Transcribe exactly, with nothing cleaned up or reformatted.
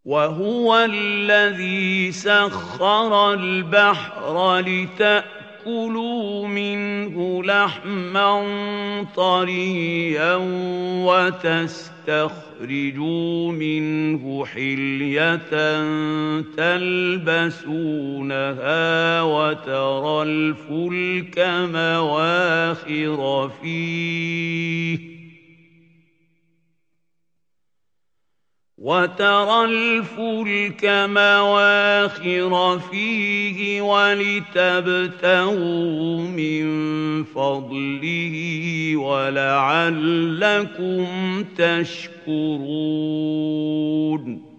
وهو الذي سخر البحر لتأكلوا منه لحما طريا وتستخرجوا منه حلية تلبسونها وترى الفلك مواخر فيه وترى الفلك مواخر فيه ولتبتغوا من فضله ولعلكم تشكرون